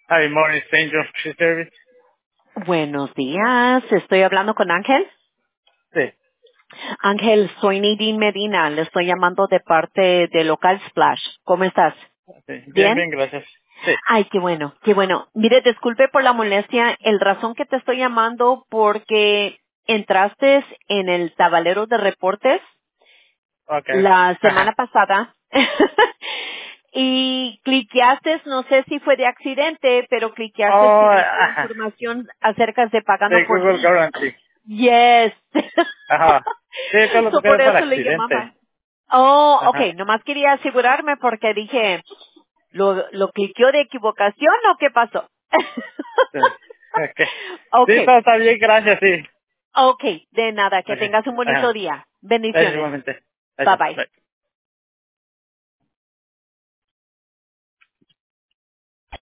Hi, morning, Stranger Service. Buenos días, estoy hablando con Ángel. Sí, Ángel, soy Nadine Medina, le estoy llamando de parte de Local Splash. ¿Cómo estás? sí. Bien, ¿Bien? bien, gracias. Sí, Ay, qué bueno, qué bueno. Mire, disculpe por la molestia, el razón que te estoy llamando porque entraste en el tablero de reportes okay. la semana Ajá. pasada y cliqueaste, no sé si fue de accidente, pero cliqueaste Oh, y viste ajá. información acerca de pagando De por Google leads. Guarantee. Yes. Ajá. Sí, eso lo So, toqué por por eso le llamaba. accidente. Oh, Ajá. okay. Nomás quería asegurarme porque dije, ¿lo cliqueó de equivocación o qué pasó? Sí. Okay. Sí, Okay. todo está bien, gracias, sí. Okay. De nada. Que Okay. tengas un bonito Ajá. día. Gracias Bendiciones. igualmente. Bye Gracias. bye. Bye.